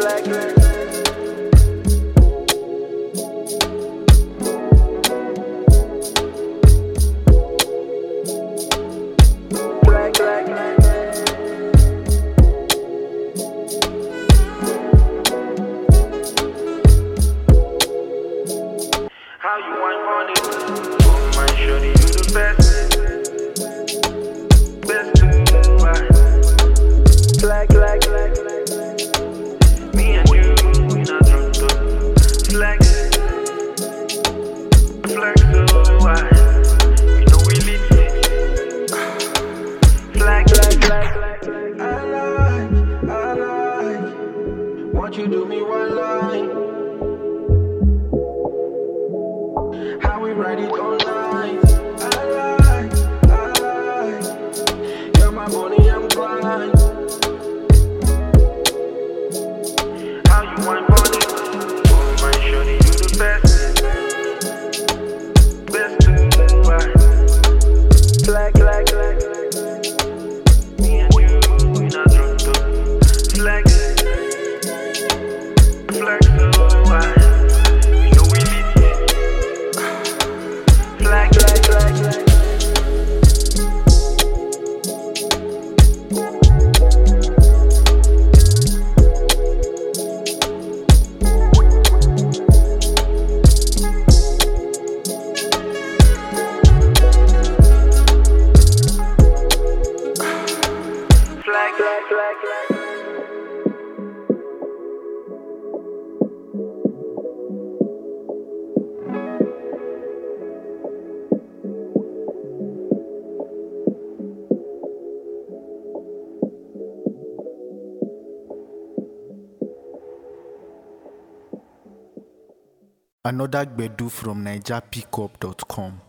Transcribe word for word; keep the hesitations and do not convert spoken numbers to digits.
How you want on it? Oh my shorty, you the best. Best to I. Like, like, like, like. Me and you, we not drunk though. Flex. Flex so I. You know we lit. Flex, like, like, like, like. I like, I like. What you do me one line. How we ride it all night. I like, I like. You're my Bonnie and Clyde. How you want Bonnie? Oh my shorty, you the best. Best to I. Like, like, like, like. Me and you, we not drunk though. Flex. Flex so I. You know we lit. Like, like, like, like. Like, like, like, like. Another Gbedu from Niger Pickup dot com.